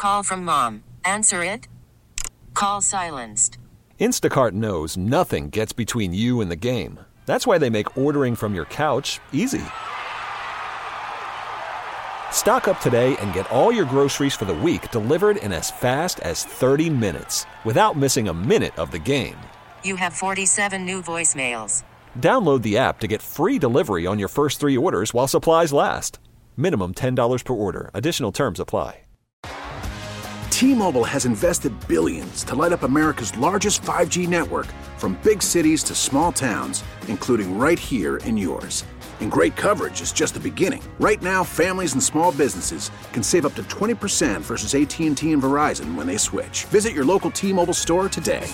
Call from mom. Answer it. Call silenced. Instacart knows nothing gets between you and the game. That's why they make ordering from your couch easy. Stock up today and get all your groceries for the week delivered in as fast as 30 minutes without missing a minute of the game. You have 47 new voicemails. Download the app to get free delivery on your first 3 orders while supplies last. Minimum $10 per order. Additional terms apply. T-Mobile has invested billions to light up America's largest 5G network, from big cities to small towns, including right here in yours. And great coverage is just the beginning. Right now, families and small businesses can save up to 20% versus AT&T and Verizon when they switch. Visit your local T-Mobile store today.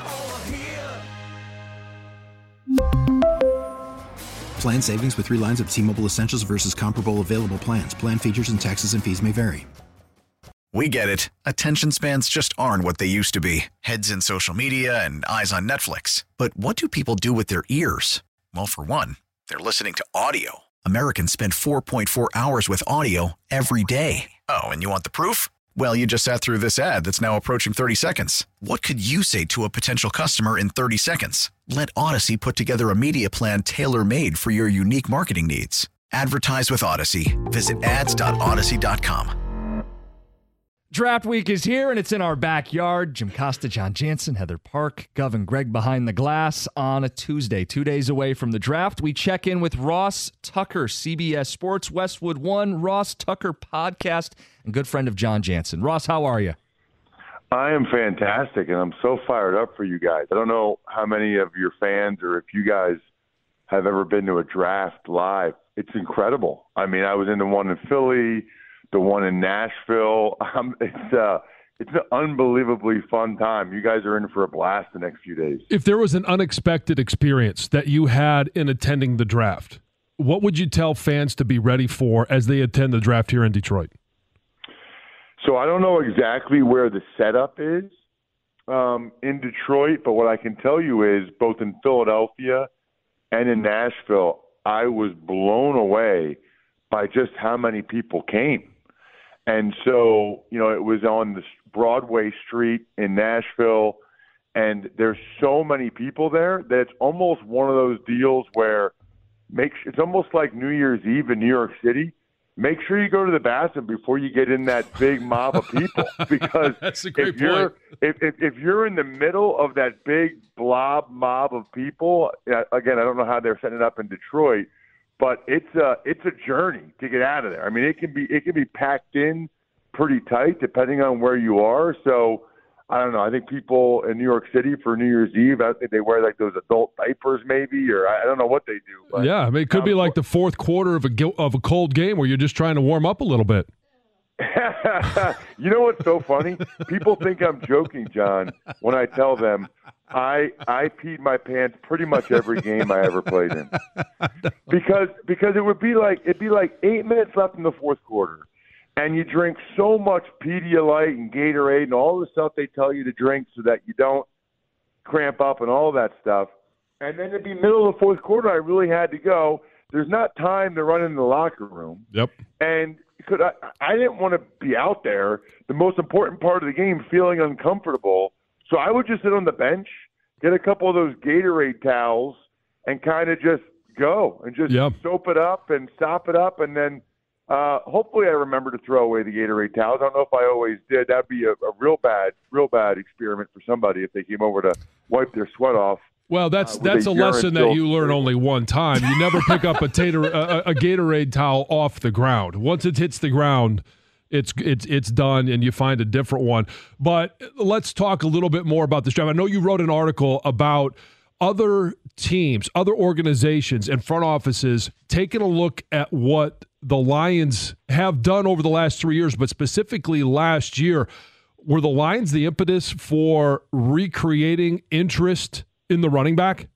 Plan savings with 3 lines of T-Mobile Essentials versus comparable available plans. Plan features and taxes and fees may vary. We get it. Attention spans just aren't what they used to be. Heads in social media and eyes on Netflix. But what do people do with their ears? Well, for one, they're listening to audio. Americans spend 4.4 hours with audio every day. Oh, and you want the proof? Well, you just sat through this ad that's now approaching 30 seconds. What could you say to a potential customer in 30 seconds? Let Odyssey put together a media plan tailor-made for your unique marketing needs. Advertise with Odyssey. Visit ads.odyssey.com. Draft week is here, and it's in our backyard. Jim Costa, John Jansen, Heather Park, Gov, and Greg behind the glass on a Tuesday. 2 days away from the draft, we check in with Ross Tucker, CBS Sports, Westwood One, Ross Tucker podcast, and good friend of John Jansen. Ross, how are you? I am fantastic, and I'm so fired up for you guys. I don't know how many of your fans or if you guys have ever been to a draft live. It's incredible. I mean, I was in the one in Philly, the one in Nashville. It's an unbelievably fun time. You guys are in for a blast the next few days. If there was an unexpected experience that you had in attending the draft, what would you tell fans to be ready for as they attend the draft here in Detroit? So I don't know exactly where the setup is in Detroit, but what I can tell you is both in Philadelphia and in Nashville, I was blown away by just how many people came. And so, you know, it was on the Broadway Street in Nashville, and there's so many people there that it's almost one of those deals where it's almost like New Year's Eve in New York City. Make sure you go to the bathroom before you get in that big mob of people, because That's a great point. If you're in the middle of that big mob of people, again, I don't know how they're setting it up in Detroit, but it's a journey to get out of there. I mean, it can be packed in pretty tight depending on where you are. So I don't know. I think people in New York City for New Year's Eve, I think they wear like those adult diapers maybe, or I don't know what they do. But, yeah, I mean, it could be like the fourth quarter of a cold game where you're just trying to warm up a little bit. You know what's so funny? People think I'm joking, John, when I tell them I peed my pants pretty much every game I ever played in. Because it'd be like 8 minutes left in the fourth quarter, and you drink so much Pedialyte and Gatorade and all the stuff they tell you to drink so that you don't cramp up and all that stuff. And then it'd be middle of the fourth quarter, I really had to go. There's not time to run in the locker room. Yep. And I didn't want to be out there, the most important part of the game, feeling uncomfortable. So I would just sit on the bench, get a couple of those Gatorade towels, and kind of just go and just soap it up and sop it up. And then hopefully I remember to throw away the Gatorade towels. I don't know if I always did. That'd be a real bad experiment for somebody if they came over to wipe their sweat off. Well, that's a lesson that you learn only one time. You never pick up a Gatorade towel off the ground. Once it hits the ground, it's done, and you find a different one. But let's talk a little bit more about this draft. I know you wrote an article about other teams, other organizations, and front offices taking a look at what the Lions have done over the last 3 years, but specifically last year. Were the Lions the impetus for recreating interest in the running back?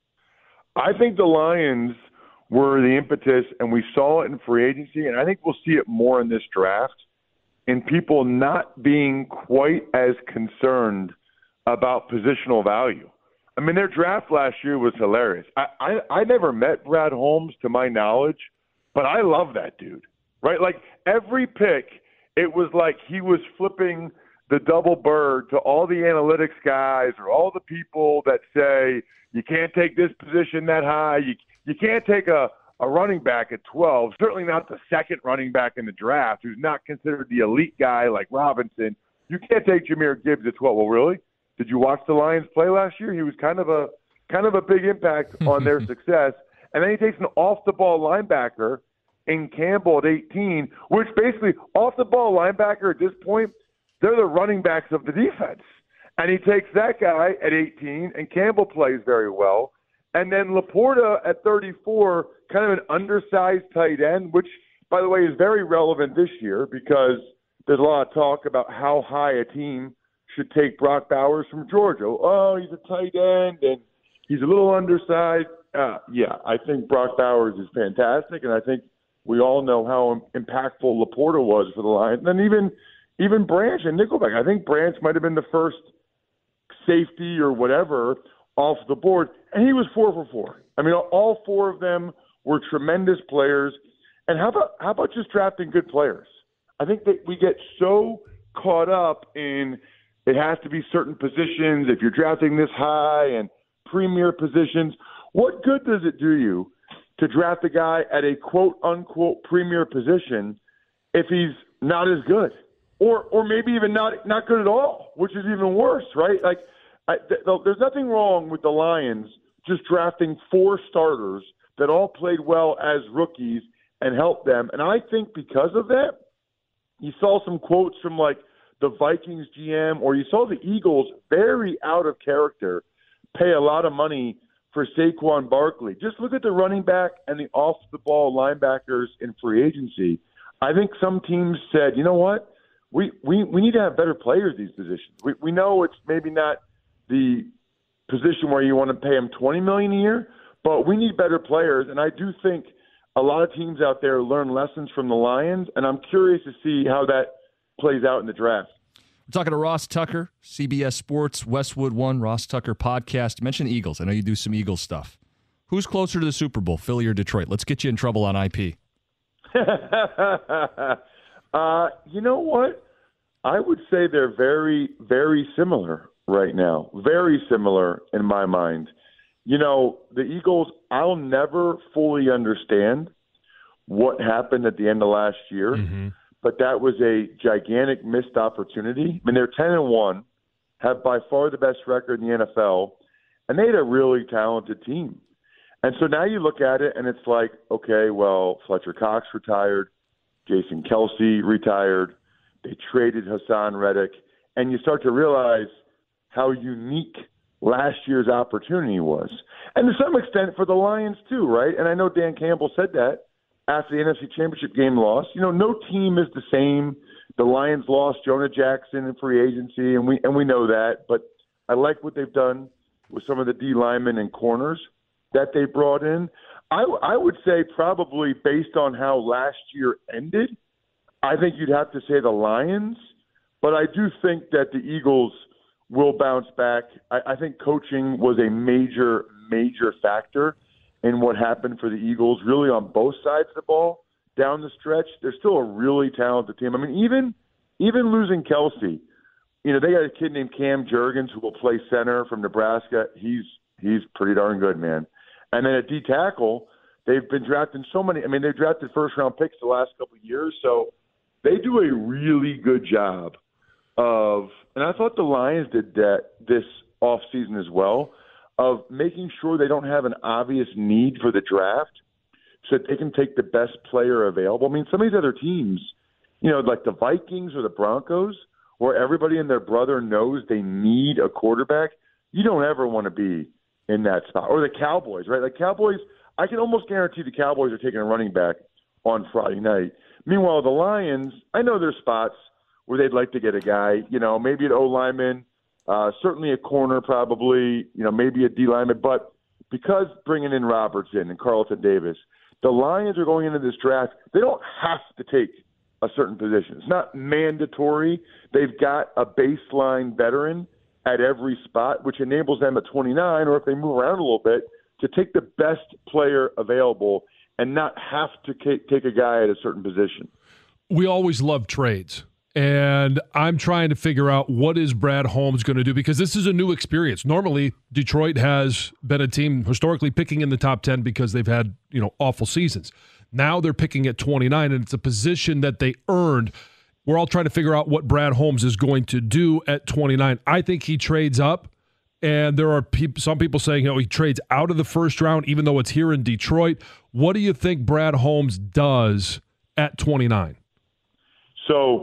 I think the Lions were the impetus, and we saw it in free agency, and I think we'll see it more in this draft, in people not being quite as concerned about positional value. I mean, their draft last year was hilarious. I never met Brad Holmes, to my knowledge, but I love that dude, right? Like, every pick it was like he was flipping the double bird to all the analytics guys or all the people that say you can't take this position that high. You can't take a running back at 12, certainly not the second running back in the draft who's not considered the elite guy like Robinson. You can't take Jahmyr Gibbs at 12. Well, really? Did you watch the Lions play last year? He was kind of a big impact on their success. And then he takes an off-the-ball linebacker in Campbell at 18, which basically off-the-ball linebacker at this point, they're the running backs of the defense. And he takes that guy at 18, and Campbell plays very well. And then Laporta at 34, kind of an undersized tight end, which, by the way, is very relevant this year because there's a lot of talk about how high a team should take Brock Bowers from Georgia. Oh, he's a tight end, and he's a little undersized. Yeah, I think Brock Bowers is fantastic, and I think we all know how impactful Laporta was for the Lions. And even Branch and Nickelback. I think Branch might have been the first safety or whatever off the board, and he was 4 for 4. I mean, all 4 of them were tremendous players. And how about just drafting good players? I think that we get so caught up in it has to be certain positions if you're drafting this high and premier positions. What good does it do you to draft a guy at a quote-unquote premier position if he's not as good? Or maybe even not good at all, which is even worse, right? Like, there's nothing wrong with the Lions just drafting 4 starters that all played well as rookies and helped them. And I think because of that, you saw some quotes from like the Vikings GM, or you saw the Eagles very out of character pay a lot of money for Saquon Barkley. Just look at the running back and the off-the-ball linebackers in free agency. I think some teams said, you know what? We need to have better players at these positions. We know it's maybe not the position where you want to pay them $20 million a year, but we need better players. And I do think a lot of teams out there learn lessons from the Lions, and I'm curious to see how that plays out in the draft. We're talking to Ross Tucker, CBS Sports, Westwood One, Ross Tucker podcast. You mentioned Eagles. I know you do some Eagles stuff. Who's closer to the Super Bowl, Philly or Detroit? Let's get you in trouble on IP. You know what? I would say they're very, very similar right now. Very similar in my mind. You know, the Eagles, I'll never fully understand what happened at the end of last year, but that was a gigantic missed opportunity. I mean, they're 10-1, have by far the best record in the NFL, and they had a really talented team. And so now you look at it, and it's like, okay, well, Fletcher Cox retired, Jason Kelce retired, they traded Hassan Reddick, and you start to realize how unique last year's opportunity was. And to some extent for the Lions too, right? And I know Dan Campbell said that after the NFC Championship game loss. You know, no team is the same. The Lions lost Jonah Jackson in free agency, and we know that. But I like what they've done with some of the D linemen and corners that they brought in. I would say probably based on how last year ended, I think you'd have to say the Lions. But I do think that the Eagles will bounce back. I think coaching was a major, major factor in what happened for the Eagles, really on both sides of the ball down the stretch. They're still a really talented team. I mean, even losing Kelce, you know, they got a kid named Cam Jurgens who will play center from Nebraska. He's pretty darn good, man. And then at D tackle, they've been drafting so many. I mean, they've drafted first-round picks the last couple of years, so they do a really good job of, and I thought the Lions did that this offseason as well, of making sure they don't have an obvious need for the draft so that they can take the best player available. I mean, some of these other teams, you know, like the Vikings or the Broncos, where everybody and their brother knows they need a quarterback, you don't ever want to be in that spot. Or the Cowboys, right? Like Cowboys, I can almost guarantee the Cowboys are taking a running back on Friday night. Meanwhile, the Lions, I know there's spots where they'd like to get a guy, you know, maybe an O-lineman, certainly a corner probably, you know, maybe a D-lineman. But because bringing in Robertson and Carlton Davis, the Lions are going into this draft, they don't have to take a certain position. It's not mandatory. They've got a baseline veteran at every spot, which enables them at 29, or if they move around a little bit, to take the best player available and not have to take a guy at a certain position. we always love trades. And I'm trying to figure out what is Brad Holmes going to do, because this is a new experience. Normally, Detroit has been a team historically picking in the top 10 because they've had, awful seasons. Now they're picking at 29, and it's a position that they earned. We're all trying to figure out what Brad Holmes is going to do at 29. I think he trades up, and there are some people saying he trades out of the first round, even though it's here in Detroit. What do you think Brad Holmes does at 29? So,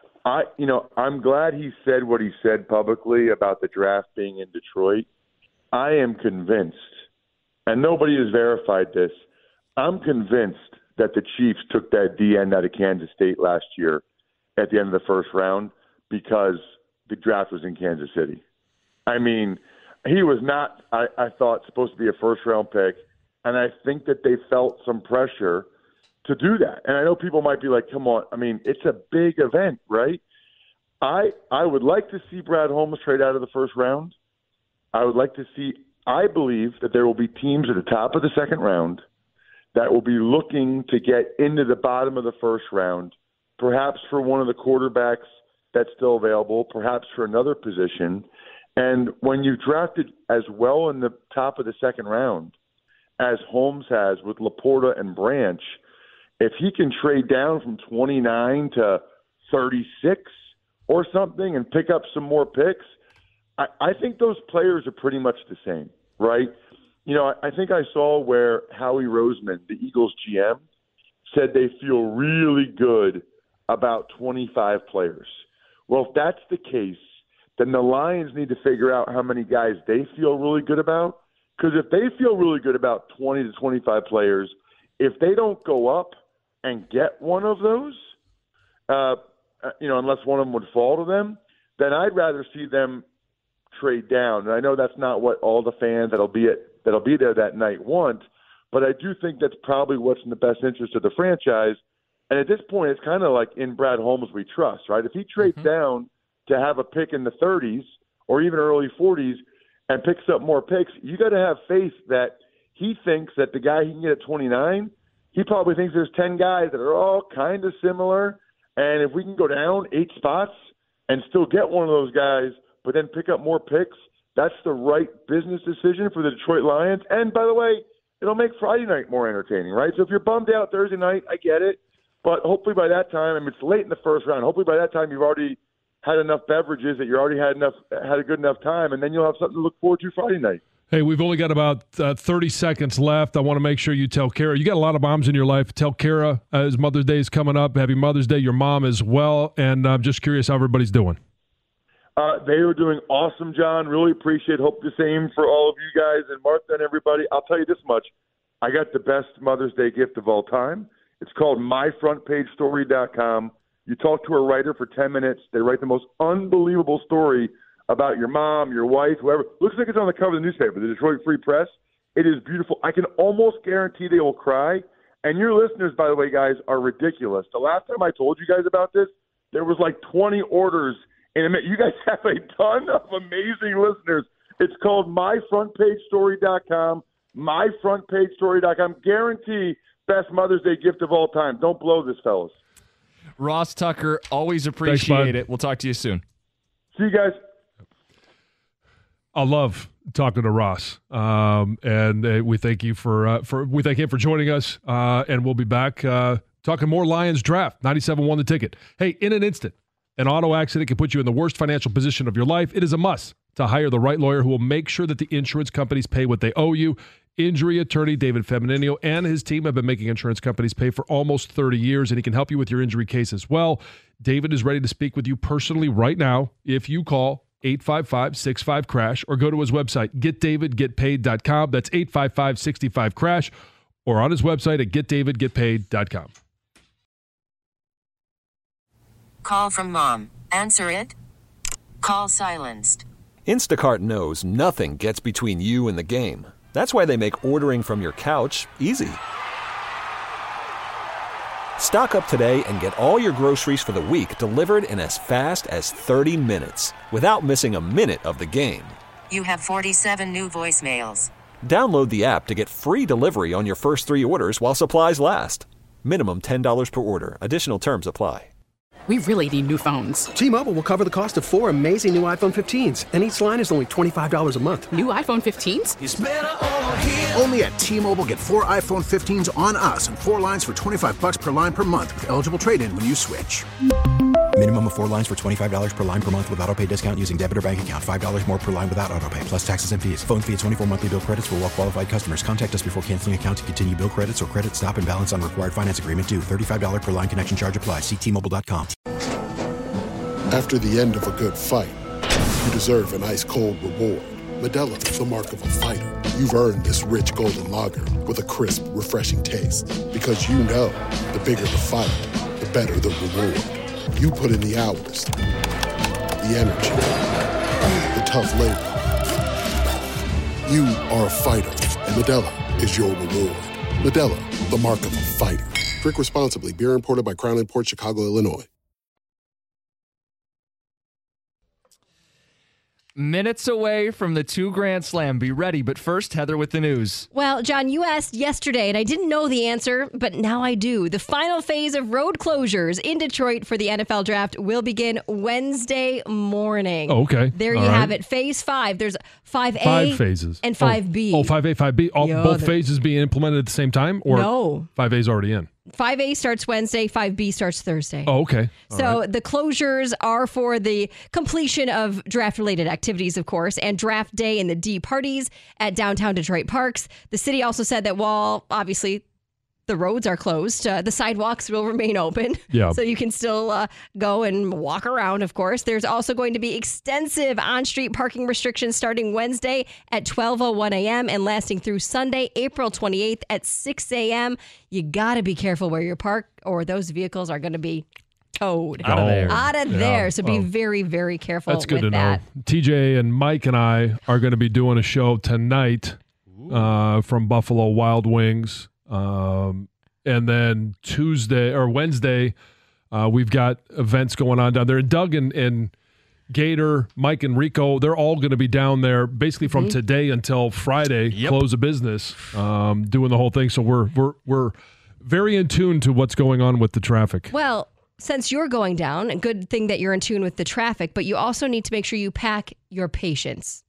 I'm glad he said what he said publicly about the draft being in Detroit. I am convinced, and nobody has verified this, I'm convinced that the Chiefs took that DN out of Kansas State last year at the end of the first round because the draft was in Kansas City. I mean, he was not, I thought, supposed to be a first-round pick, and I think that they felt some pressure to do that. And I know people might be like, come on, I mean, it's a big event, right? I would like to see Brad Holmes trade out of the first round. I would like to see, I believe that there will be teams at the top of the second round that will be looking to get into the bottom of the first round, perhaps for one of the quarterbacks that's still available, perhaps for another position. And when you drafted as well in the top of the second round as Holmes has with Laporta and Branch, if he can trade down from 29 to 36 or something and pick up some more picks, I think those players are pretty much the same, right? I think I saw where Howie Roseman, the Eagles GM, said they feel really good about 25 players. Well, if that's the case, then the Lions need to figure out how many guys they feel really good about. Because if they feel really good about 20 to 25 players, if they don't go up and get one of those, unless one of them would fall to them, then I'd rather see them trade down. And I know that's not what all the fans that'll be there that night want, but I do think that's probably what's in the best interest of the franchise. And at this point, it's kind of like in Brad Holmes we trust, right? If he trades down to have a pick in the 30s or even early 40s and picks up more picks, you got to have faith that he thinks that the guy he can get at 29, he probably thinks there's 10 guys that are all kind of similar. And if we can go down 8 spots and still get one of those guys, but then pick up more picks, that's the right business decision for the Detroit Lions. And by the way, it'll make Friday night more entertaining, right? So if you're bummed out Thursday night, I get it. But hopefully by that time, it's late in the first round. Hopefully by that time you've already had enough beverages that you already had a good enough time, and then you'll have something to look forward to Friday night. Hey, we've only got about 30 seconds left. I want to make sure you tell Kara. You got a lot of moms in your life. Tell Kara as Mother's Day is coming up. Happy Mother's Day, your mom as well. And I'm just curious how everybody's doing. They are doing awesome, John. Really appreciate it. Hope the same for all of you guys and Martha and everybody. I'll tell you this much. I got the best Mother's Day gift of all time. It's called myfrontpagestory.com. You talk to a writer for 10 minutes. They write the most unbelievable story about your mom, your wife, whoever. Looks like it's on the cover of the newspaper, the Detroit Free Press. It is beautiful. I can almost guarantee they will cry. And your listeners, by the way, guys, are ridiculous. The last time I told you guys about this, there was like 20 orders in a minute. You guys have a ton of amazing listeners. It's called myfrontpagestory.com, myfrontpagestory.com. Guarantee best Mother's Day gift of all time. Don't blow this, fellas. Ross Tucker, always appreciate it. We'll talk to you soon. See you guys. I love talking to Ross, and we thank you for we thank him for joining us, and we'll be back talking more Lions draft. 97.1 The Ticket. Hey, in an instant, an auto accident can put you in the worst financial position of your life. It is a must to hire the right lawyer who will make sure that the insurance companies pay what they owe you. Injury attorney David Feminino and his team have been making insurance companies pay for almost 30 years, and he can help you with your injury case as well. David is ready to speak with you personally right now if you call 855-65-CRASH or go to his website, getdavidgetpaid.com. That's 855-65-CRASH or on his website at getdavidgetpaid.com. Call from mom. Answer it. Call silenced. Instacart knows nothing gets between you and the game. That's why they make ordering from your couch easy. Stock up today and get all your groceries for the week delivered in as fast as 30 minutes without missing a minute of the game. You have 47 new voicemails. Download the app to get free delivery on your first 3 orders while supplies last. Minimum $10 per order. Additional terms apply. We really need new phones. T-Mobile will cover the cost of 4 amazing new iPhone 15s, and each line is only $25 a month. New iPhone 15s? It's better over here. Only at T-Mobile, get 4 iPhone 15s on us and 4 lines for $25 per line per month with eligible trade-in when you switch. Minimum of 4 lines for $25 per line per month with autopay discount using debit or bank account. $5 more per line without autopay, plus taxes and fees. Phone fee at 24 monthly bill credits for well-qualified customers. Contact us before canceling account to continue bill credits or credit stop and balance on required finance agreement due. $35 per line connection charge applies. See T-Mobile.com. After the end of a good fight, you deserve an ice-cold reward. Modelo is the mark of a fighter. You've earned this rich golden lager with a crisp, refreshing taste. Because you know, the bigger the fight, the better the reward. You put in the hours, the energy, the tough labor. You are a fighter, and Modelo is your reward. Modelo, the mark of a fighter. Drink responsibly. Beer imported by Crown Imports, Chicago, Illinois. Minutes away from the 2 Grand Slam. Be ready. But first, Heather with the news. Well, John, you asked yesterday, and I didn't know the answer, but now I do. The final phase of road closures in Detroit for the NFL draft will begin Wednesday morning. Oh, okay. There you have it. Phase 5. There's 5A 5 phases. And 5B. Oh, 5A, 5B. Both phases being implemented at the same time? Or no. 5A's already in? 5A starts Wednesday, 5B starts Thursday. Oh, okay. So the closures are for the completion of draft-related activities, of course, and draft day and the D parties at downtown Detroit parks. The city also said that while, obviously, the roads are closed, the sidewalks will remain open. Yeah. So you can still go and walk around, of course. There's also going to be extensive on-street parking restrictions starting Wednesday at 12:01 a.m. and lasting through Sunday, April 28th at 6 a.m. You got to be careful where you park or those vehicles are going to be towed. Out of there. Out of there. So be very, very careful That's good with to that. know. TJ and Mike and I are going to be doing a show tonight from Buffalo Wild Wings. And then Wednesday, we've got events going on down there. Doug and Gator, Mike and Rico, they're all going to be down there basically from today until Friday, close of business, doing the whole thing. So we're very in tune to what's going on with the traffic. Well, since you're going down, a good thing that you're in tune with the traffic, but you also need to make sure you pack your patience.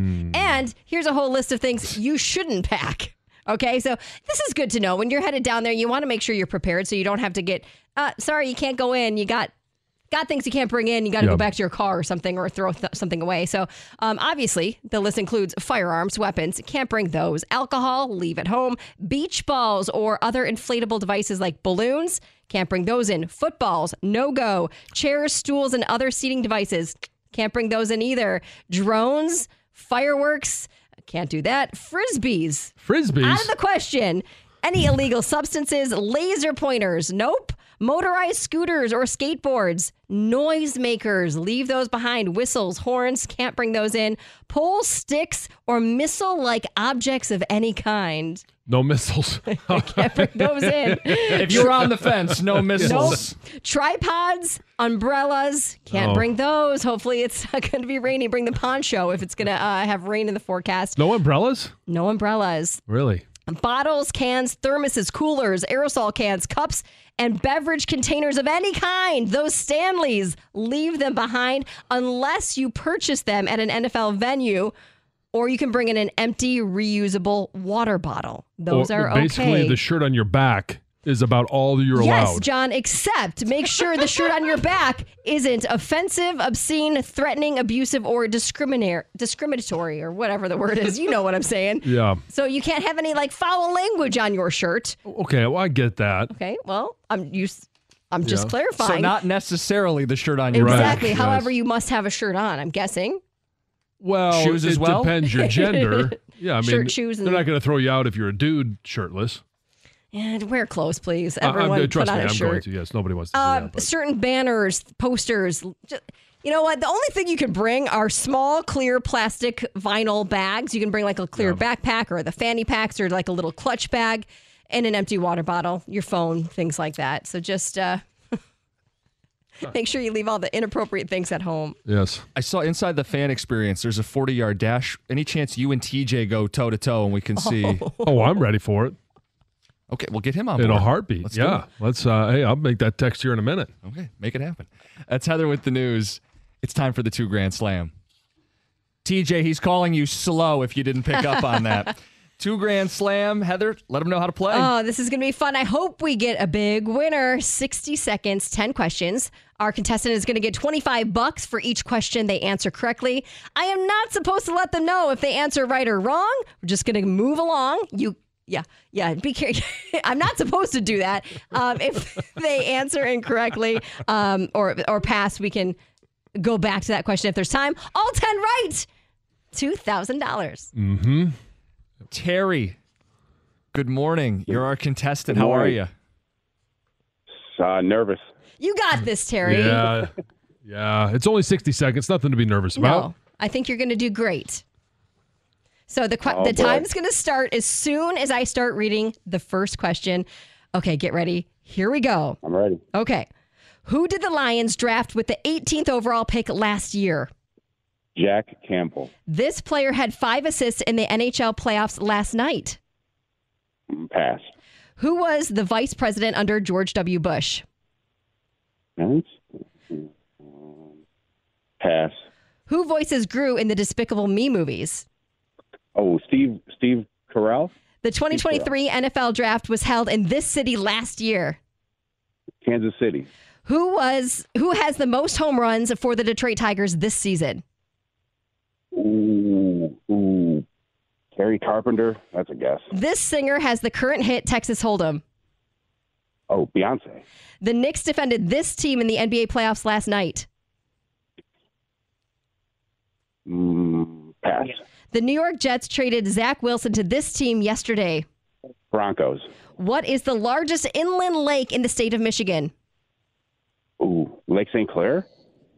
And here's a whole list of things you shouldn't pack. Okay, so this is good to know. When you're headed down there, you want to make sure you're prepared so you don't have to get, sorry, you can't go in. You got things you can't bring in. You got to go back to your car or something or throw something away. So obviously, the list includes firearms, weapons. Can't bring those. Alcohol, leave at home. Beach balls or other inflatable devices like balloons. Can't bring those in. Footballs, no go. Chairs, stools, and other seating devices. Can't bring those in either. Drones, fireworks. Can't do that. Frisbees. Out of the question. Any illegal substances, laser pointers. Nope. Motorized scooters or skateboards. Noisemakers. Leave those behind. Whistles, horns. Can't bring those in. Poles, sticks, or missile-like objects of any kind. No missiles. Can't bring those in. If you're on the fence, no missiles. Nope. Tripods, umbrellas, can't bring those. Hopefully it's not going to be rainy. Bring the poncho if it's going to have rain in the forecast. No umbrellas? No umbrellas. Really? Bottles, cans, thermoses, coolers, aerosol cans, cups, and beverage containers of any kind. Those Stanleys, leave them behind unless you purchase them at an NFL venue. Or you can bring in an empty, reusable water bottle. Those are okay. Basically, the shirt on your back is about all you're allowed. Yes, John, except make sure the shirt on your back isn't offensive, obscene, threatening, abusive, or discriminatory, or whatever the word is. You know what I'm saying. Yeah. So you can't have any foul language on your shirt. Okay, well, I get that. Okay, well, I'm just clarifying. So not necessarily the shirt on your back. Exactly. However, you must have a shirt on, I'm guessing. Well, shoes as well? Depends your gender. Yeah, I mean, Shirt, shoes, they're not going to throw you out if you're a dude shirtless. And wear clothes, please. Everyone trust put on me, a I'm shirt. going to. Yes, nobody wants to see that. But. Certain banners, posters. You know what? The only thing you can bring are small, clear plastic vinyl bags. You can bring a clear backpack or the fanny packs or a little clutch bag and an empty water bottle, your phone, things like that. So just make sure you leave all the inappropriate things at home. Yes. I saw inside the fan experience, there's a 40-yard dash. Any chance you and TJ go toe-to-toe and we can see? Oh, I'm ready for it. Okay, we'll get him on board. In a heartbeat. Let's do yeah. it. Let's. Hey, I'll make that text here in a minute. Okay, make it happen. That's Heather with the news. It's time for the 2 Grand Slam. TJ, he's calling you slow if you didn't pick up on that. 2 Grand Slam. Heather, let him know how to play. Oh, this is going to be fun. I hope we get a big winner. 60 seconds, 10 questions. Our contestant is going to get $25 for each question they answer correctly. I am not supposed to let them know if they answer right or wrong. We're just going to move along. Yeah. Be careful. I'm not supposed to do that. If they answer incorrectly or pass, we can go back to that question if there's time. All 10 right. $2,000. Mm-hmm. Terry, good morning. You're our contestant. How are you? Nervous. You got this, Terry. Yeah. It's only 60 seconds. Nothing to be nervous about. No, I think you're going to do great. So the time's going to start as soon as I start reading the first question. Okay, get ready. Here we go. I'm ready. Okay. Who did the Lions draft with the 18th overall pick last year? Jack Campbell. This player had 5 assists in the NHL playoffs last night. Pass. Who was the vice president under George W. Bush? Pass. Who voices Gru in the Despicable Me movies? Oh, Steve Carell. The 2023 NFL draft was held in this city last year. Kansas City. Who has the most home runs for the Detroit Tigers this season? Ooh. Terry Carpenter. That's a guess. This singer has the current hit Texas Hold'em. Oh, Beyonce. The Knicks defended this team in the NBA playoffs last night. Pass. The New York Jets traded Zach Wilson to this team yesterday. Broncos. What is the largest inland lake in the state of Michigan? Ooh, Lake St. Clair?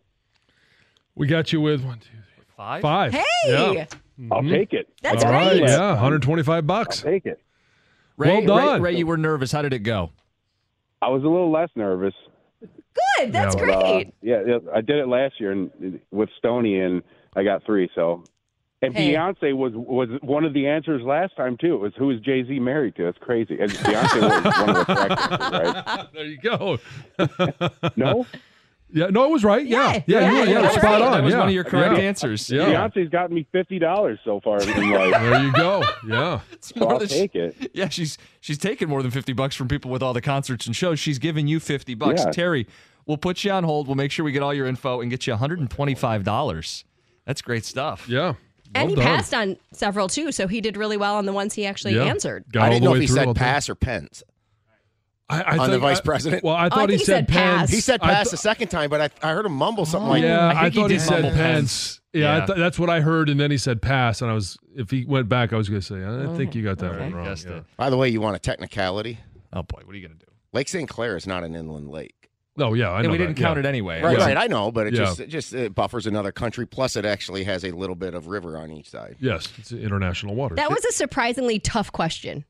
We got you with 1, 2, 3, 4, 5. Hey! Yeah. I'll take it. That's All great. right, yeah, $125. I'll take it. Ray, well done. Ray, you were nervous. How did it go? I was a little less nervous. Good. That's But, great. I did it last year with Stoney, and I got 3. So, and Hey. Beyonce was one of the answers last time too. It was who is Jay-Z married to? That's crazy. And Beyonce was one of the correct answers, right? There you go. No. Yeah, no, it was right. Yeah, Yeah, you were that's spot right. on. That was yeah. one of your correct yeah. answers. Yeah. Beyonce's gotten me $50 so far in life. There you go. Yeah. It's So more I'll than take it. Yeah, she's taken more than $50 from people with all the concerts and shows. She's giving you $50. Yeah. Terry, we'll put you on hold. We'll make sure we get all your info and get you $125. That's great stuff. Yeah. And he Well done. passed on several, too, so he did really well on the ones he actually Yeah. answered. Got I all didn't the know way if he through all said the- pass or Pence. I on the think vice president? Well, I I thought think he he said said pass. Pence. He said pass the second time, but I heard him mumble something like Yeah, I I think he thought he did said mumble Pence. Yeah, that's what I heard, and then he said pass, and if he went back, I was going to say, I think you got that one wrong. Guessed Yeah. it. By the way, you want a technicality? Oh, boy. What are you going to do? Lake St. Clair is not an inland lake. Oh, yeah, I know Yeah, we that, didn't count it anyway. Right, Yeah. right. I know, but it Yeah. just buffers another country. Plus, it actually has a little bit of river on each side. Yes, it's international waters. That was a surprisingly tough question.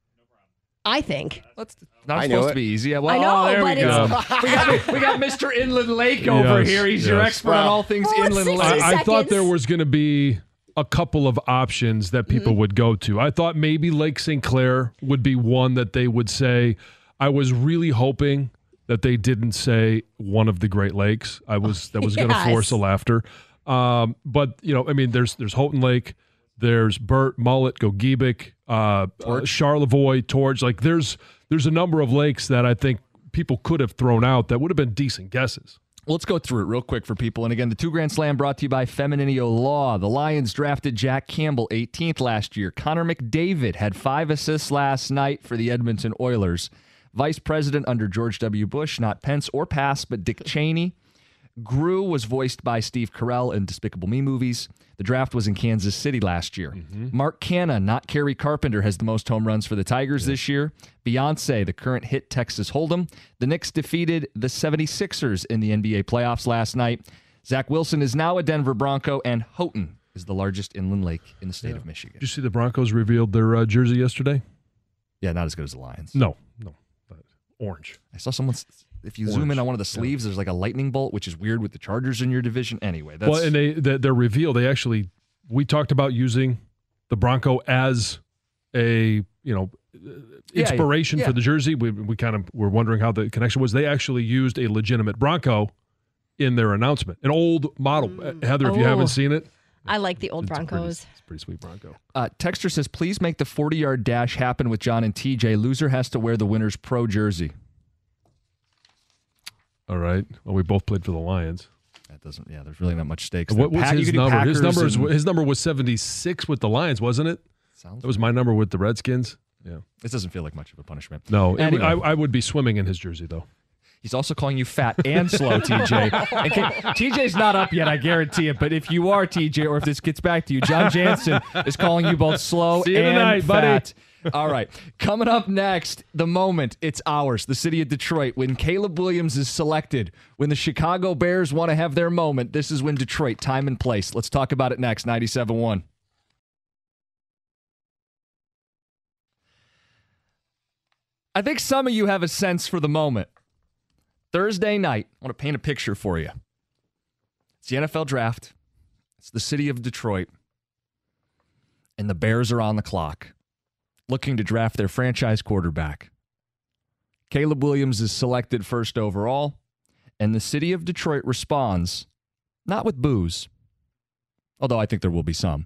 I think. It's not I knew supposed it. to be easy. Well, I know, there but we go. it's- we got Mr. Inland Lake over Yes, here. He's your yes. expert on all things Well, inland 60 lake. I thought seconds. there was going to be a couple of options that people would go to. I thought maybe Lake St. Clair would be one that they would say. I was really hoping that they didn't say one of the Great Lakes. That was going to Yes. force a laughter. But I mean, there's Houghton Lake, there's Burt, Mullet, Gogebic, Charlevoix, Torch. Like there's a number of lakes that I think people could have thrown out that would have been decent guesses. Let's go through it real quick for people. And again, the 2 Grand Slam brought to you by Femininio Law. The Lions drafted Jack Campbell 18th last year. Connor McDavid had 5 assists last night for the Edmonton Oilers. Vice President under George W. Bush, not Pence or Pass, but Dick Cheney. Gru was voiced by Steve Carell in Despicable Me movies. The draft was in Kansas City last year. Mark Canha, not Kerry Carpenter, has the most home runs for the Tigers this year. Beyonce, the current hit Texas Hold'em. The Knicks defeated the 76ers in the NBA playoffs last night. Zach Wilson is now a Denver Bronco, and Houghton is the largest inland lake in the state of Michigan. Did you see the Broncos revealed their jersey yesterday? Yeah, not as good as the Lions. No. Orange. I saw someone, if you zoom in on one of the sleeves, there's like a lightning bolt, which is weird with the Chargers in your division. Anyway, that's... Well, and their reveal, we talked about using the Bronco as a inspiration for the jersey. We kind of were wondering how the connection was. They actually used a legitimate Bronco in their announcement, an old model. Heather, if you haven't seen it. I like the old Broncos. It's a pretty sweet Bronco. Texter says, please make the 40-yard dash happen with John and TJ. Loser has to wear the winner's pro jersey. All right. Well, we both played for the Lions. That doesn't, there's really not much stakes. What was his number? His number was 76 with the Lions, wasn't it? That was my number with the Redskins. Yeah. This doesn't feel like much of a punishment. No. Anyway. I would be swimming in his jersey, though. He's also calling you fat and slow, TJ. TJ's not up yet, I guarantee it. But if you are, TJ, or if this gets back to you, John Jansen is calling you both slow See you and tonight, fat. buddy. All right. Coming up next, the moment, it's ours, the city of Detroit. When Caleb Williams is selected, when the Chicago Bears want to have their moment, this is when Detroit, time and place. Let's talk about it next, 97.1. I think some of you have a sense for the moment. Thursday night, I want to paint a picture for you. It's the NFL draft. It's the city of Detroit. And the Bears are on the clock, looking to draft their franchise quarterback. Caleb Williams is selected first overall, and the city of Detroit responds, not with boos, although I think there will be some.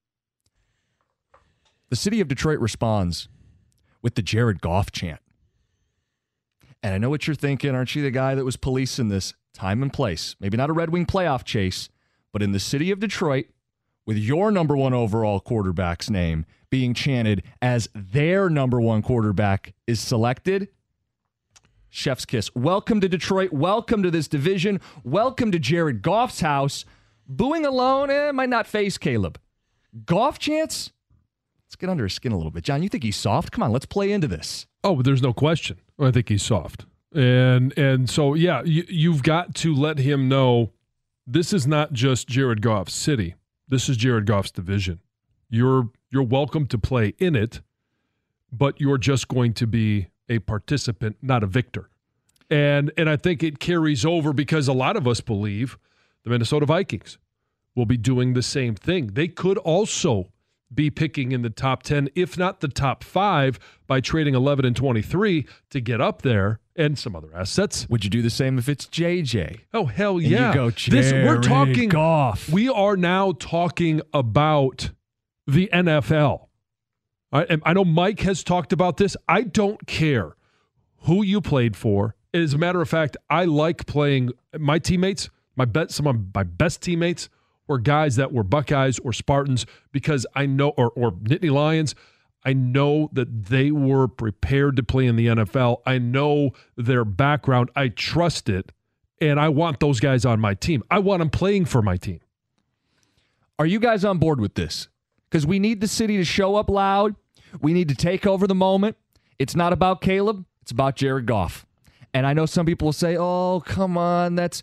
The city of Detroit responds with the Jared Goff chant. And I know what you're thinking. Aren't you the guy that was policing this time and place? Maybe not a Red Wing playoff chase, but in the city of Detroit, with your number one overall quarterback's name being chanted as their number one quarterback is selected. Chef's kiss. Welcome to Detroit. Welcome to this division. Welcome to Jared Goff's house. Booing alone might not face Caleb. Goff chants? Let's get under his skin a little bit. John, you think he's soft? Come on, let's play into this. Oh, there's no question. I think he's soft. And so, yeah, you've got to let him know this is not just Jared Goff's city. This is Jared Goff's division. You're welcome to play in it, but you're just going to be a participant, not a victor. And I think it carries over because a lot of us believe the Minnesota Vikings will be doing the same thing. They could also be picking in the top 10, if not the top 5, by trading 11 and 23 to get up there and some other assets. Would you do the same if it's JJ? Oh, hell And yeah. you go, Jared Goff. We are now talking about the NFL. All right, and I know Mike has talked about this. I don't care who you played for. As a matter of fact, I like playing my teammates, some of my best teammates or guys that were Buckeyes or Spartans because I know, or Nittany Lions, I know that they were prepared to play in the NFL. I know their background. I trust it, and I want those guys on my team. I want them playing for my team. Are you guys on board with this? Because we need the city to show up loud. We need to take over the moment. It's not about Caleb. It's about Jared Goff. And I know some people will say, "Oh, come on, it's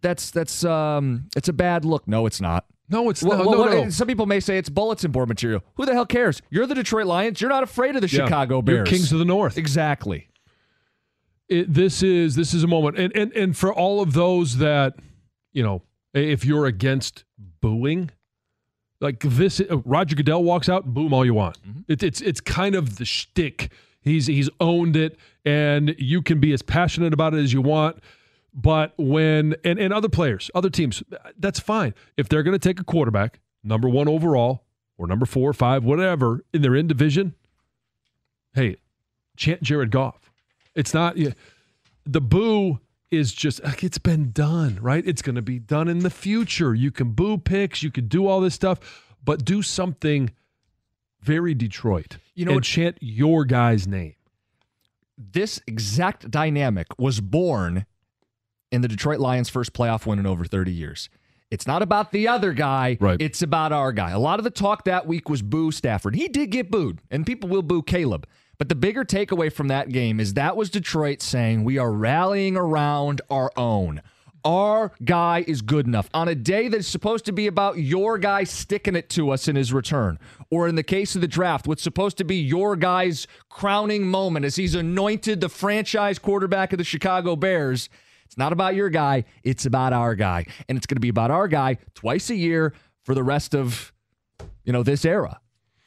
a bad look." No, it's not. No, it's not. No. Some people may say it's bulletin board material. Who the hell cares? You're the Detroit Lions. You're not afraid of the Chicago Bears. You're kings of the North. Exactly. This is a moment. And for all of those that, if you're against booing, like this, Roger Goodell walks out and boom all you want. Mm-hmm. It's kind of the shtick. He's owned it, and you can be as passionate about it as you want. But when and other players, other teams, that's fine. If they're going to take a quarterback, number 1 overall or number 4 or 5, whatever, in their in division, hey, chant Jared Goff. It's not the boo is just it's been done, right? It's going to be done in the future. You can boo picks, you can do all this stuff, but do something very Detroit. And chant your guy's name. This exact dynamic was born in the Detroit Lions' first playoff win in over 30 years. It's not about the other guy. Right. It's about our guy. A lot of the talk that week was boo Stafford. He did get booed, and people will boo Caleb. But the bigger takeaway from that game is that was Detroit saying we are rallying around our own. Our guy is good enough. On a day that's supposed to be about your guy sticking it to us in his return, or in the case of the draft, what's supposed to be your guy's crowning moment as he's anointed the franchise quarterback of the Chicago Bears, it's not about your guy, it's about our guy. And it's going to be about our guy twice a year for the rest of, this era.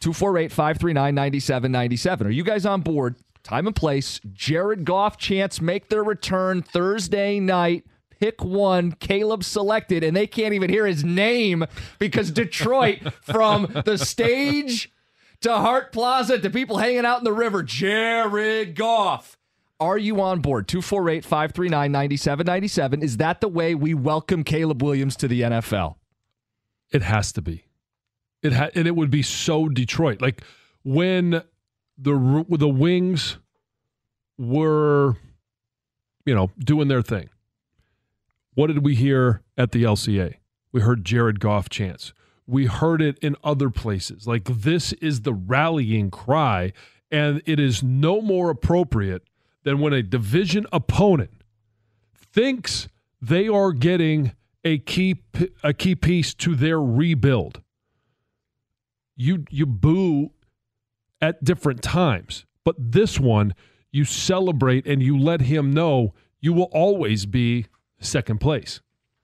248-539-9797. Are you guys on board? Time and place. Jared Goff chants make their return Thursday night. Pick one. Caleb selected, and they can't even hear his name because Detroit, from the stage to Hart Plaza to people hanging out in the river, Jared Goff. Are you on board? 248-539-9797. Is that the way we welcome Caleb Williams to the NFL? It has to be. And it would be so Detroit. Like when the Wings were, doing their thing. What did we hear at the LCA? We heard Jared Goff chants. We heard it in other places. Like, this is the rallying cry, and it is no more appropriate than when a division opponent thinks they are getting a key piece to their rebuild. You boo at different times, but this one you celebrate and you let him know you will always be second place.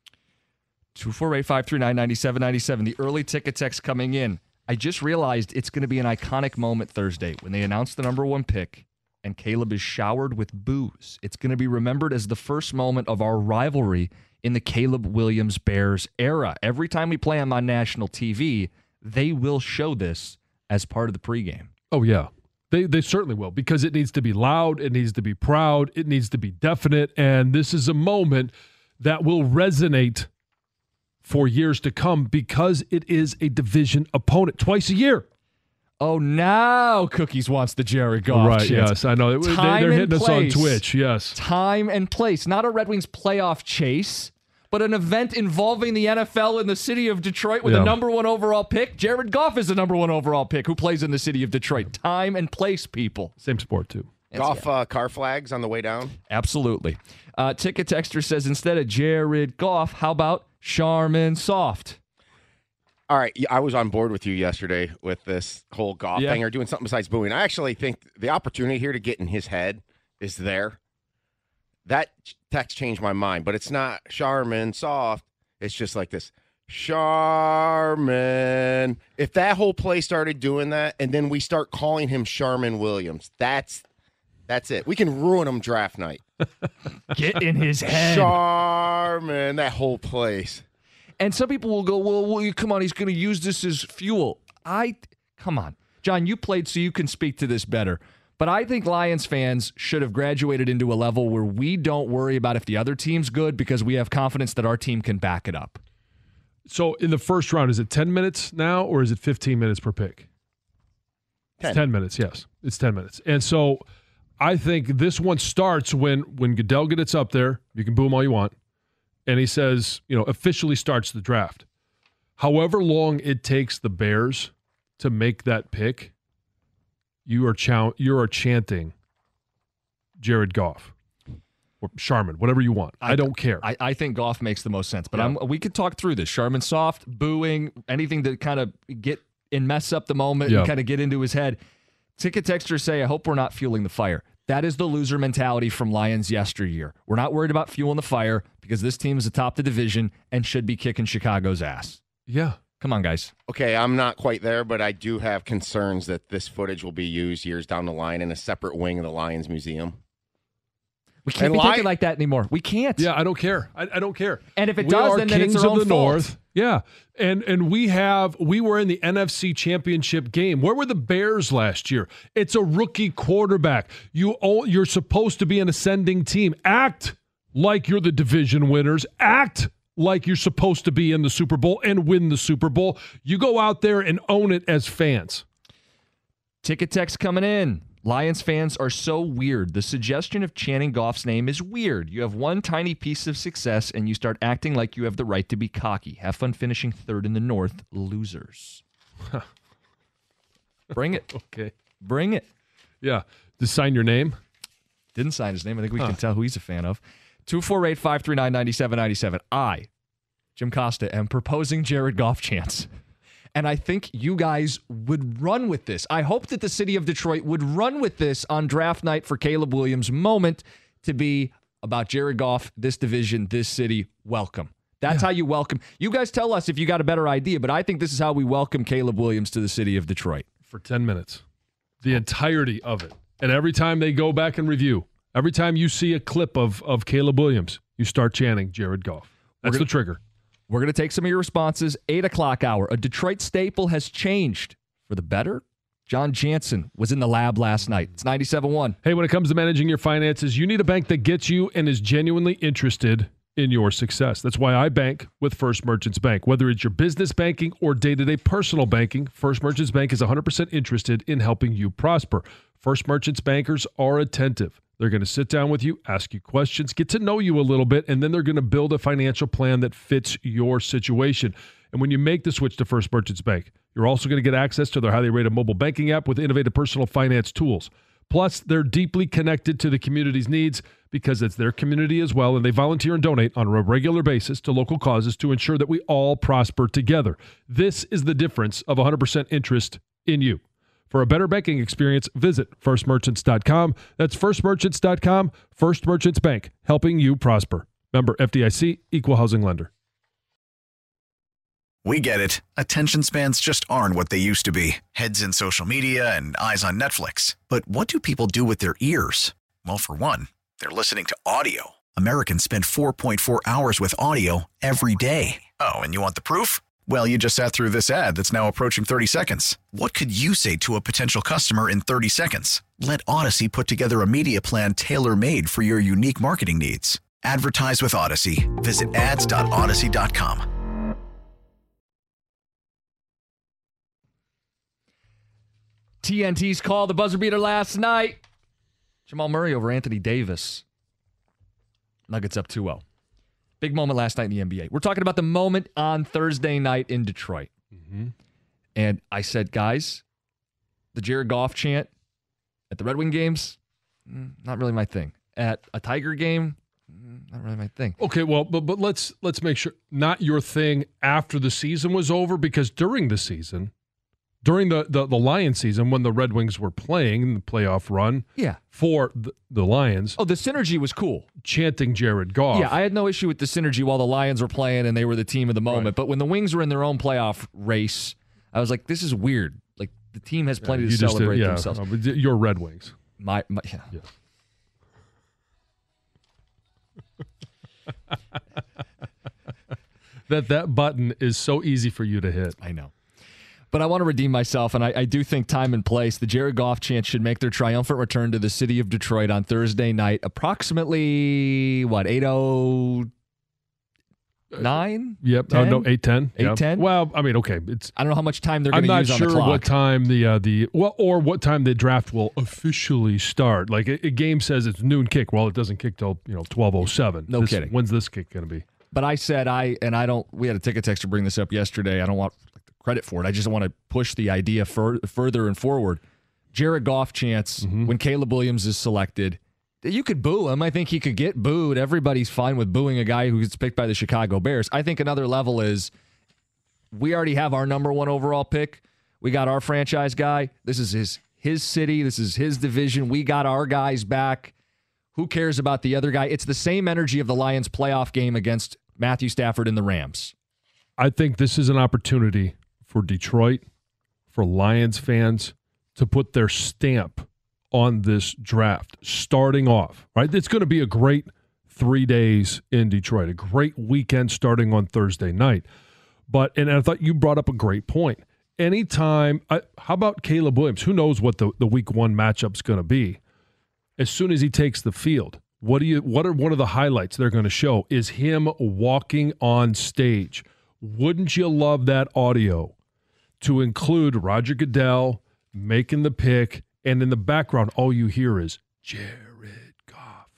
248-539-9797. The early ticket text coming in. I just realized it's going to be an iconic moment Thursday when they announce the number one pick and Caleb is showered with boos. It's going to be remembered as the first moment of our rivalry in the Caleb Williams Bears era. Every time we play him on national TV, they will show this as part of the pregame. Oh, yeah. They certainly will, because it needs to be loud, it needs to be proud, it needs to be definite, and this is a moment that will resonate for years to come because it is a division opponent twice a year. Oh, now Cookies wants the Jared Goff right, chance. Yes, I know. They're hitting us on Twitch, yes. Time and place. Not a Red Wings playoff chase, but an event involving the NFL in the city of Detroit with the number one overall pick. Jared Goff is the number one overall pick who plays in the city of Detroit. Time and place, people. Same sport, too. Goff car flags on the way down? Absolutely. Ticket Texter says, instead of Jared Goff, how about Charmin Soft? All right, I was on board with you yesterday with this whole Goff thing, or doing something besides booing. I actually think the opportunity here to get in his head is there. That text changed my mind, but it's not Charmin Soft. It's just like this, Charmin. If that whole play started doing that, and then we start calling him Charmin Williams, that's it. We can ruin him draft night. Get in his head. Charmin, that whole place. And some people will go, well, come on, he's going to use this as fuel. Come on. John, you played so you can speak to this better. But I think Lions fans should have graduated into a level where we don't worry about if the other team's good because we have confidence that our team can back it up. So in the first round, is it 10 minutes now or is it 15 minutes per pick? 10. It's 10 minutes, yes. It's 10 minutes. And so I think this one starts when Goodell gets up there. You can boo him all you want. And he says, officially starts the draft. However long it takes the Bears to make that pick, you are chanting Jared Goff or Charmin, whatever you want. I don't care. I think Goff makes the most sense. But we could talk through this. Charmin Soft, booing, anything to kind of get and mess up the moment and kind of get into his head. Ticket texters say, I hope we're not fueling the fire. That is the loser mentality from Lions yesteryear. We're not worried about fueling the fire because this team is atop the division and should be kicking Chicago's ass. Yeah. Come on, guys. Okay, I'm not quite there, but I do have concerns that this footage will be used years down the line in a separate wing of the Lions Museum. We can't be thinking like that anymore. We can't. Yeah, I don't care. I don't care. And if it does, then it's their own fault. North. Yeah, and we were in the NFC Championship game. Where were the Bears last year? It's a rookie quarterback. You're supposed to be an ascending team. Act like you're the division winners. Act like you're supposed to be in the Super Bowl and win the Super Bowl. You go out there and own it as fans. Ticket text coming in. Lions fans are so weird. The suggestion of chanting Goff's name is weird. You have one tiny piece of success and you start acting like you have the right to be cocky. Have fun finishing third in the North. Losers. Bring it. Okay. Bring it. Yeah. Just sign your name? Didn't sign his name. I think we can tell who he's a fan of. 248-539-9797. I, Jim Costa, am proposing Jared Goff chants. And I think you guys would run with this. I hope that the city of Detroit would run with this on draft night for Caleb Williams' moment to be about Jared Goff, this division, this city. Welcome. That's how you welcome. You guys tell us if you got a better idea, but I think this is how we welcome Caleb Williams to the city of Detroit. for 10 minutes. The entirety of it. And every time they go back and review, every time you see a clip of Caleb Williams, you start chanting Jared Goff. That's the trigger. We're going to take some of your responses. 8 o'clock hour. A Detroit staple has changed for the better. John Jansen was in the lab last night. It's 97.1. Hey, when it comes to managing your finances, you need a bank that gets you and is genuinely interested in your success. That's why I bank with First Merchants Bank. Whether it's your business banking or day-to-day personal banking, First Merchants Bank is 100% interested in helping you prosper. First Merchants bankers are attentive. They're going to sit down with you, ask you questions, get to know you a little bit, and then they're going to build a financial plan that fits your situation. And when you make the switch to First Merchants Bank, you're also going to get access to their highly rated mobile banking app with innovative personal finance tools. Plus, they're deeply connected to the community's needs because it's their community as well, and they volunteer and donate on a regular basis to local causes to ensure that we all prosper together. This is the difference of 100% interest in you. For a better banking experience, visit firstmerchants.com. That's firstmerchants.com. First Merchants Bank, helping you prosper. Member FDIC, Equal Housing Lender. We get it. Attention spans just aren't what they used to be. Heads in social media and eyes on Netflix. But what do people do with their ears? Well, for one, they're listening to audio. Americans spend 4.4 hours with audio every day. Oh, and you want the proof? Well, you just sat through this ad that's now approaching 30 seconds. What could you say to a potential customer in 30 seconds? Let Odyssey put together a media plan tailor-made for your unique marketing needs. Advertise with Odyssey. Visit ads.odyssey.com. TNT's call, the buzzer beater last night. Jamal Murray over Anthony Davis. Nuggets up 2-0. Big moment last night in the NBA. We're talking about the moment on Thursday night in Detroit. Mm-hmm. And I said, guys, the Jared Goff chant at the Red Wing games, not really my thing. At a Tiger game, not really my thing. Okay, well, but let's make sure not your thing after the season was over, because during the season, during the Lions season, when the Red Wings were playing in the playoff run for the Lions. Oh, the synergy was cool. Chanting Jared Goff. Yeah, I had no issue with the synergy while the Lions were playing and they were the team of the moment. Right. But when the Wings were in their own playoff race, I was like, this is weird. Like, the team has plenty to celebrate themselves. Your Red Wings. Yeah. That button is so easy for you to hit. I know. But I want to redeem myself, and I do think time and place, the Jared Goff chant should make their triumphant return to the city of Detroit on Thursday night, approximately, 8:09? Yep. 10? No, 8:10. 8:10? Well, I mean, okay. I don't know how much time they're going to use on the clock. I'm not sure what time or what time the draft will officially start. Like, a game says it's noon kick. Well, it doesn't kick till 12:07. No kidding. When's this kick going to be? But I said we had a ticket text to bring this up yesterday. I don't want credit for it. I just want to push the idea further and forward. Jared Goff chants when Caleb Williams is selected. You could boo him. I think he could get booed. Everybody's fine with booing a guy who gets picked by the Chicago Bears. I think another level is we already have our number one overall pick. We got our franchise guy. This is his city. This is his division. We got our guys back. Who cares about the other guy? It's the same energy of the Lions playoff game against Matthew Stafford and the Rams. I think this is an opportunity for Detroit, for Lions fans, to put their stamp on this draft, starting off, right? It's going to be a great 3 days in Detroit, a great weekend starting on Thursday night. And I thought you brought up a great point. Anytime, how about Caleb Williams? Who knows what the week one matchup's going to be? As soon as he takes the field, what are one of the highlights they're going to show is him walking on stage. Wouldn't you love that audio to include Roger Goodell making the pick, and in the background, all you hear is Jared Goff.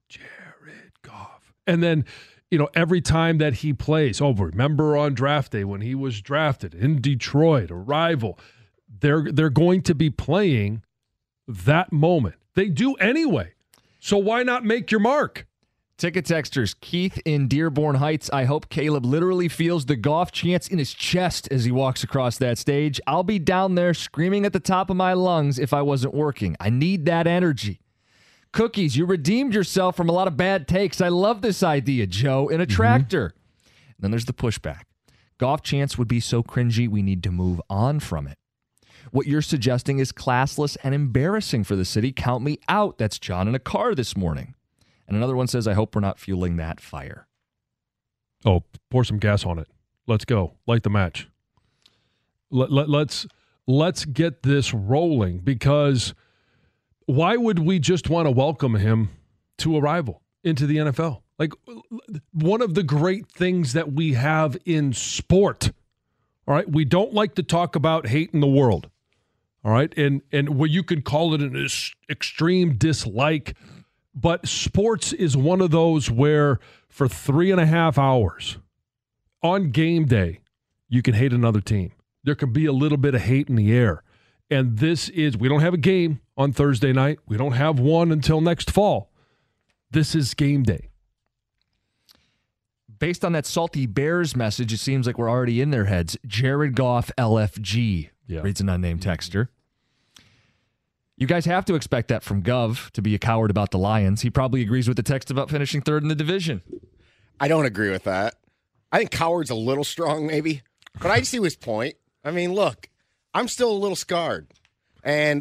And then, every time that he plays, remember on draft day when he was drafted in Detroit, a rival, they're going to be playing that moment. They do anyway. So why not make your mark? Ticket texters, Keith in Dearborn Heights. I hope Caleb literally feels the Goff chants in his chest as he walks across that stage. I'll be down there screaming at the top of my lungs if I wasn't working. I need that energy. Cookies, you redeemed yourself from a lot of bad takes. I love this idea, Joe, in a tractor. Then there's the pushback. Goff chants would be so cringy, we need to move on from it. What you're suggesting is classless and embarrassing for the city. Count me out. That's John in a car this morning. And another one says, I hope we're not fueling that fire. Oh, pour some gas on it. Let's go. Light the match. Let's get this rolling, because why would we just want to welcome him to arrival into the NFL? Like, one of the great things that we have in sport, all right, we don't like to talk about hate in the world, all right, and where you could call it an extreme dislike, but sports is one of those where for 3.5 hours on game day, you can hate another team. There can be a little bit of hate in the air. And we don't have a game on Thursday night. We don't have one until next fall. This is game day. Based on that Salty Bears message, it seems like we're already in their heads. Jared Goff, LFG, reads an unnamed texter. You guys have to expect that from Gov, to be a coward about the Lions. He probably agrees with the text about finishing third in the division. I don't agree with that. I think coward's a little strong, maybe. But I see his point. I mean, look, I'm still a little scarred. And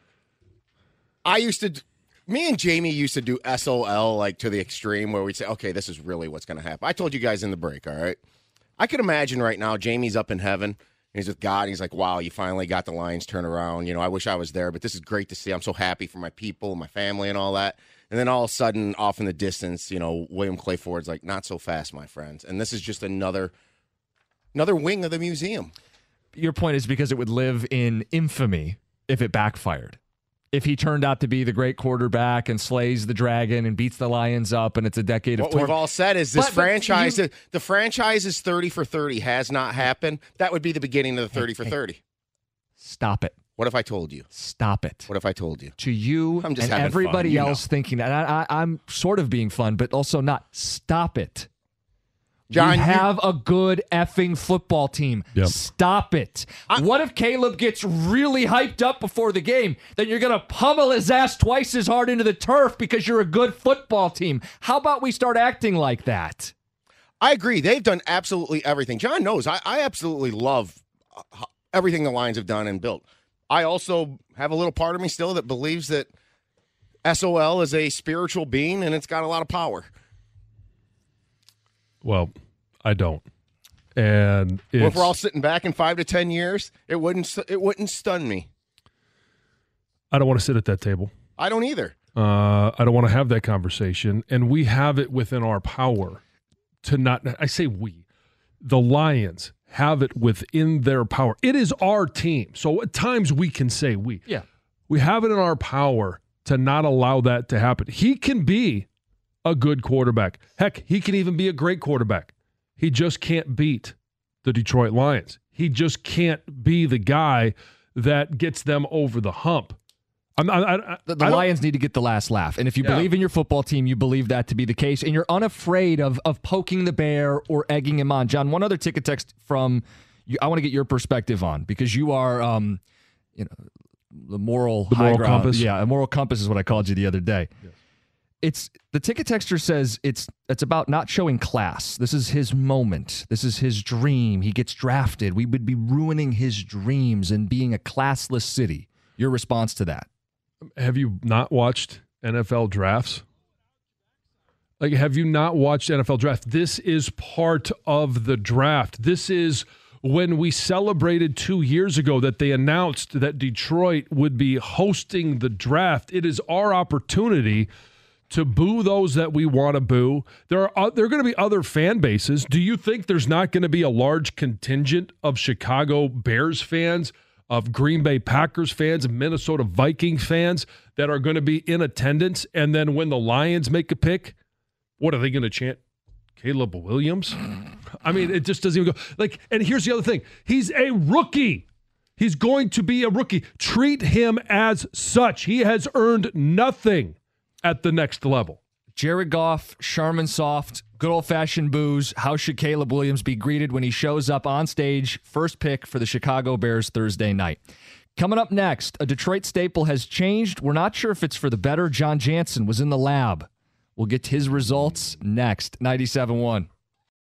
me and Jamie used to do SOL like to the extreme, where we'd say, okay, this is really what's going to happen. I told you guys in the break, all right? I could imagine right now Jamie's up in heaven. He's with God. And he's like, wow, you finally got the Lions turned around. You know, I wish I was there, but this is great to see. I'm so happy for my people and my family and all that. And then all of a sudden, off in the distance, you know, William Clay Ford's like, not so fast, my friends. And this is just another wing of the museum. Your point is because it would live in infamy if it backfired. If he turned out to be the great quarterback and slays the dragon and beats the Lions up and it's a decade of what we've all said is this franchise, the franchise is 30 for 30 has not happened. That would be the beginning of the 30 for 30. Stop it. What if I told you? Stop it. What if I told you? To you I'm just and everybody fun, else thinking that. I'm sort of being fun, but also not. Stop it. John, we have a good effing football team. Yep. Stop it. What if Caleb gets really hyped up before the game? Then you're going to pummel his ass twice as hard into the turf because you're a good football team. How about we start acting like that? I agree. They've done absolutely everything. John knows. I absolutely love everything the Lions have done and built. I also have a little part of me still that believes that SOL is a spiritual being and it's got a lot of power. Well, I don't. And if we're all sitting back in 5 to 10 years, it wouldn't stun me. I don't want to sit at that table. I don't either. I don't want to have that conversation. And we have it within our power to not, I say we, the Lions have it within their power. It is our team. So at times we can say we. Yeah. We have it in our power to not allow that to happen. He can be a good quarterback. Heck, he can even be a great quarterback. He just can't beat the Detroit Lions. He just can't be the guy that gets them over the hump. The Lions need to get the last laugh. And if you believe in your football team, you believe that to be the case. And you're unafraid of poking the bear or egging him on. John, one other ticket text from you, I want to get your perspective on, because you are the moral high ground. Compass. Yeah, a moral compass is what I called you the other day. Yes. It's the ticket texter says it's about not showing class. This is his moment. This is his dream. He gets drafted. We would be ruining his dreams and being a classless city. Your response to that? Have you not watched NFL drafts? Like, have you not watched NFL draft? This is part of the draft. This is when we celebrated 2 years ago that they announced that Detroit would be hosting the draft. It is our opportunity to boo those that we want to boo. There are going to be other fan bases. Do you think there's not going to be a large contingent of Chicago Bears fans, of Green Bay Packers fans, Minnesota Vikings fans that are going to be in attendance? And then when the Lions make a pick, what are they going to chant? Caleb Williams? I mean, it just doesn't even go. Like, and here's the other thing. He's a rookie. He's going to be a rookie. Treat him as such. He has earned nothing at the next level. Jared Goff, Charmin Soft, good old-fashioned boos. How should Caleb Williams be greeted when he shows up on stage, first pick for the Chicago Bears Thursday night? Coming up next, a Detroit staple has changed. We're not sure if it's for the better. John Jansen was in the lab. We'll get his results next. 97.1.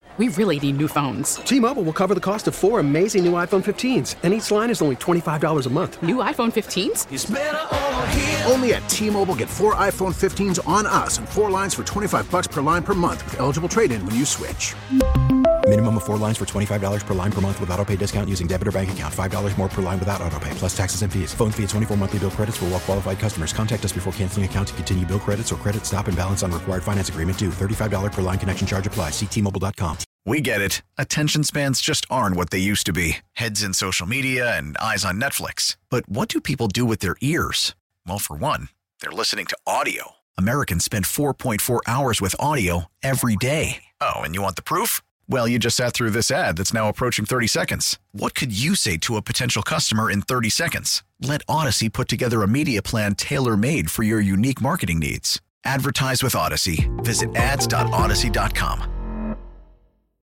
We really need new phones. T-Mobile will cover the cost of 4 amazing new iPhone 15s, and each line is only $25 a month. New iPhone 15s? It's better over here. Only at T-Mobile, get 4 iPhone 15s on us and 4 lines for $25 per line per month with eligible trade-in when you switch. Minimum of 4 lines for $25 per line per month with autopay discount using debit or bank account. $5 more per line without autopay, plus taxes and fees. Phone fee at 24 monthly bill credits for well-qualified customers. Contact us before canceling account to continue bill credits or credit stop and balance on required finance agreement due. $35 per line connection charge applies. See T-Mobile.com. We get it. Attention spans just aren't what they used to be. Heads in social media and eyes on Netflix. But what do people do with their ears? Well, for one, they're listening to audio. Americans spend 4.4 hours with audio every day. Oh, and you want the proof? Well, you just sat through this ad that's now approaching 30 seconds. What could you say to a potential customer in 30 seconds? Let Odyssey put together a media plan tailor-made for your unique marketing needs. Advertise with Odyssey. Visit ads.odyssey.com.